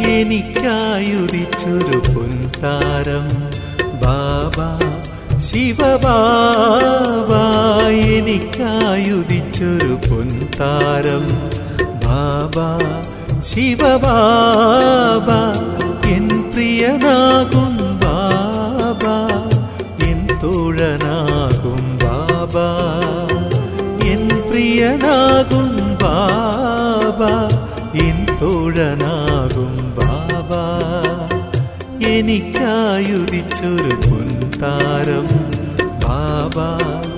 എനിക്കായുദിച്ചൊരു പൊൻതാരം ബാബാ ശിവബാബാ. എനിക്കായുദിച്ചൊരു പൊൻതാരം ബാബാ ശിവബാബാ. എൻ പ്രിയനാകും ബാബാ, എൻ തോഴനാകും ബാബാ. എൻ പ്രിയനാകും ബാബാ, എൻ തോഴനാകും ബാബാ. എനിക്കായുദിച്ചൊരു പൊൻതാരം ബാബാ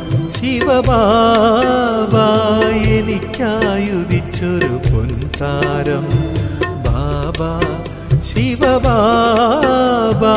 ശിവബാബാ. എനിക്കായുദിച്ചൊരു പൊൻതാരം ബാബാ ശിവബാബാ.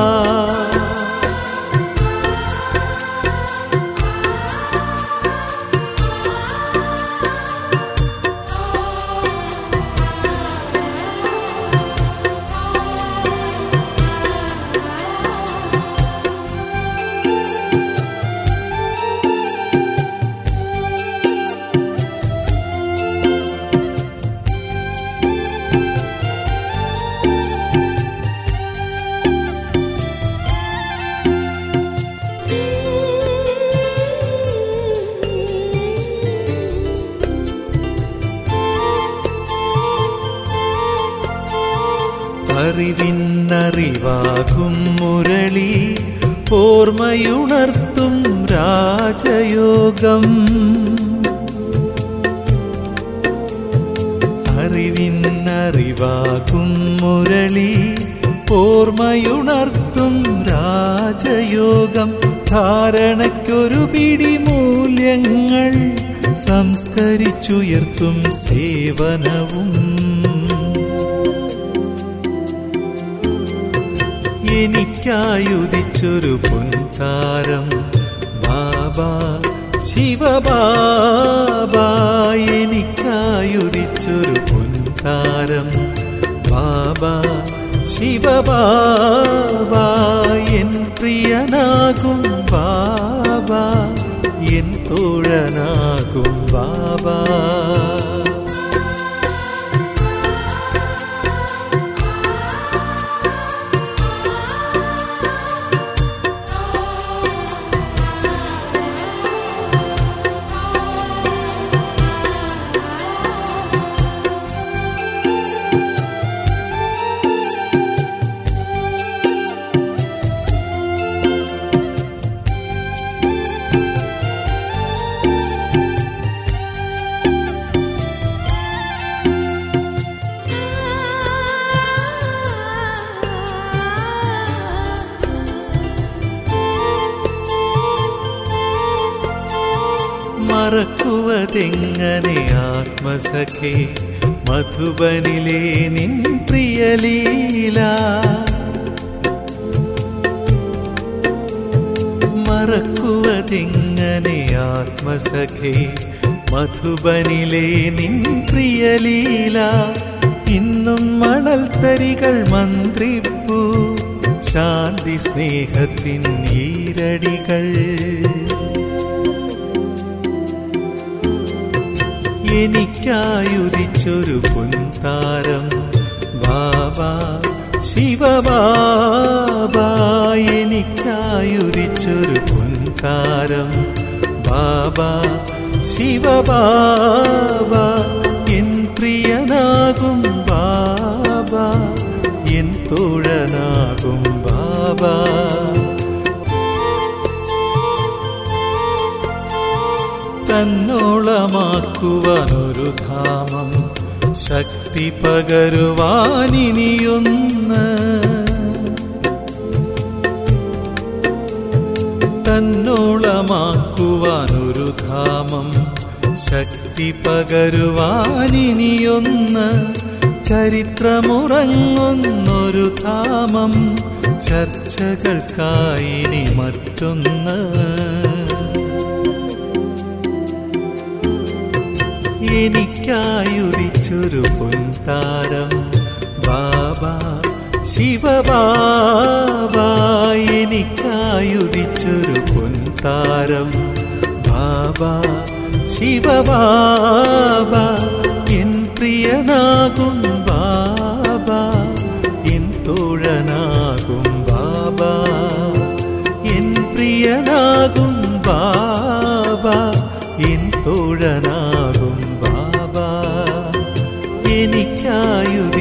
അറിവിന്നറിവാകും മുരളി ഓർമ്മയുണർത്തും രാജയോഗം. അറിവിന്നറിവാകും മുരളി ഓർമ്മയുണർത്തും രാജയോഗം. ധാരണയ്ക്കൊരു പിടി മൂല്യങ്ങൾ സംസ്കരിച്ചുയർത്തും സേവനവും. എനിക്കായുദിച്ചൊരു പൊൻതാരം ബാബാ ശിവബാബാ. എനിക്കായുദിച്ചൊരു പൊൻതാരം ബാബാ ശിവബാബാ. എൻ പ്രിയനാകും ബാബാ, എൻ തോഴനാകും ബാബാ. മറക്കുവതെങ്ങനെ ആത്മസഖേ മധുബനിലെ നിൻ പ്രിയലീല. മറക്കുവതെങ്ങനെ ആത്മസഖേ മധുബനിലെ നിൻ പ്രിയലീല. ഇന്നും മണൽത്തരികൾ മന്ത്രിപ്പൂ ശാന്തി സ്നേഹത്തിൻ ഈരടികൾ. എനിക്കായുദിച്ചൊരു പൊൻതാരം ബാബാ ശിവബാബാ. എനിക്കായുദിച്ചൊരു പൊൻതാരം ബാബാ ശിവബാബാ. എൻ പ്രിയനാകും ബാബാ, എൻ തോഴനാകും ബാബാ. തന്നോളമാക്കുവാനൊരു ധാമം ശക്തി പകരുവാനിനിയൊന്ന്. തന്നോളമാക്കുവാനൊരു ധാമം ശക്തി പകരുവാനിനിയൊന്ന്. ചരിത്രമുറങ്ങുന്നൊരു ധാമം ചർച്ചകൾക്കായിനി മറ്റൊന്ന്. എനിക്കായുദിച്ചൊരു പൊൻതാരം ബാബാ ശിവബാബാ. എനിക്കായുദിച്ചൊരു പൊൻതാരം ബാബാ ശിവബാബാ. എൻ പ്രിയനാകും ബാബാ, നാഥനാകും ബാബ എനിക്കായുധ